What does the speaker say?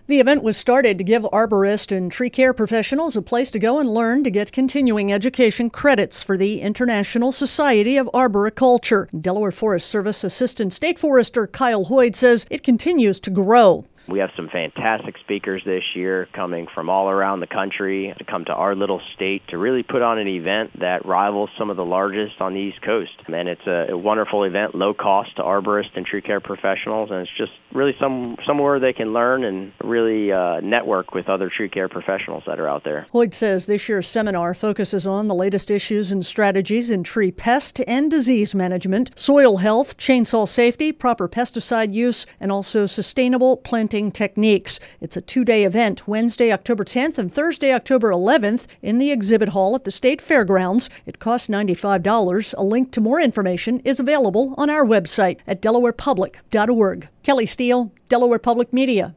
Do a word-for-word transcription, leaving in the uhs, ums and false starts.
The event was started to give arborists and tree care professionals a place to go and learn to get continuing education credits for the International Society of Arboriculture. Delaware Forest Service Assistant State Forester Kyle Hoyd says it continues to grow. We have some fantastic speakers this year coming from all around the country to come to our little state to really put on an event that rivals some of the largest on the East Coast. And it's a, a wonderful event, low cost to arborists and tree care professionals, and it's just really some somewhere they can learn and really uh, network with other tree care professionals that are out there. Hoyd says this year's seminar focuses on the latest issues and strategies in tree pest and disease management, soil health, chainsaw safety, proper pesticide use, and also sustainable planting techniques. It's a two-day event, Wednesday, October tenth and Thursday, October eleventh in the exhibit hall at the State Fairgrounds. It costs ninety-five dollars. A link to more information is available on our website at delaware public dot org. Kelly Steele, Delaware Public Media.